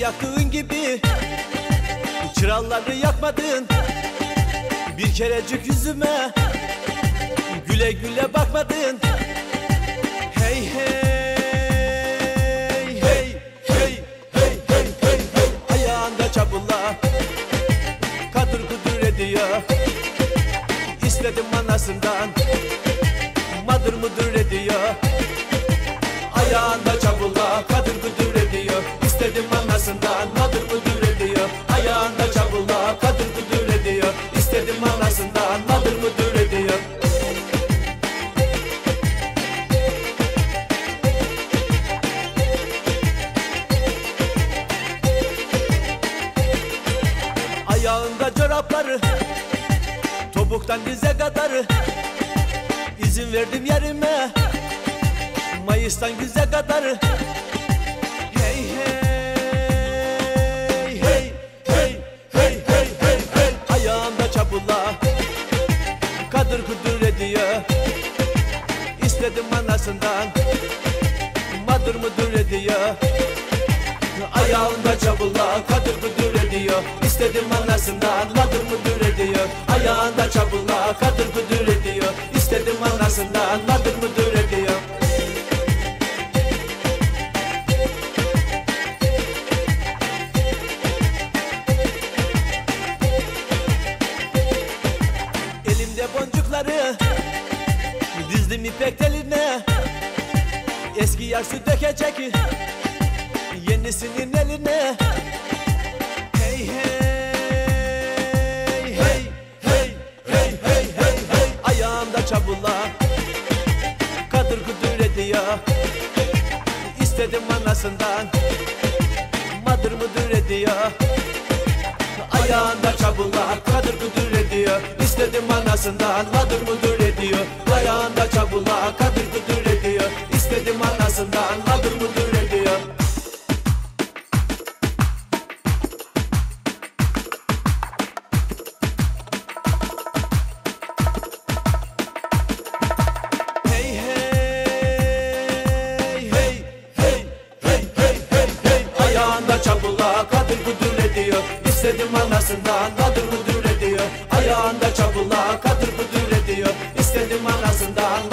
yaktığın gibi çıraları yakmadın. Bir kerecik yüzüme güle güle bakmadın. Hey hey hey hey hey hey hey hey. Ayağında çabulla kadır kudur ediyor. İstedim anasından madır mıdır ediyor. Ayağında çabulla kadır kudur ediyor. İstedim anasından madır mıdır ediyor. Ayağında çabulla kadır kudur ediyor. İstedim anasından madır mıdır ediyor. Ayağında çorapları topuktan dize kadar izin verdim yerime Mayıs'tan güze kadar. Hey hey hey hey hey hey hey hey. Ayağımda çabulla kadır kudur ediyor. İstedim anasından madır mıdır ediyor. Ayağında çabulla kadır kudur ediyor. İstedim anasından madır mıdır ediyor. Ayağında çabulla kadır kudur ediyor. İstedim anasından madır mıdır ediyor. Elimde boncukları dizdim ipek teline. Eski yar su dökecek yenisinin eline. Hey hey hey hey hey hey hey hey. Ayağımda çabulla kadır kudur ediyor. İstedim anasından madır mıdır ediyor. Ayağında çabulla kadır kudur ediyor. İstedim anasından madır mıdır ediyor. Ayağında çabulla kadır kudur ediyor. İstedim anasından madır mıdır ediyor. Hey hey hey hey hey hey hey hey. Ayağında çabulla kadır kudur ediyor. İstedim anasından madır mıdır ediyor. Ayağında çabulla kadır kudur ediyor. İstedim anasından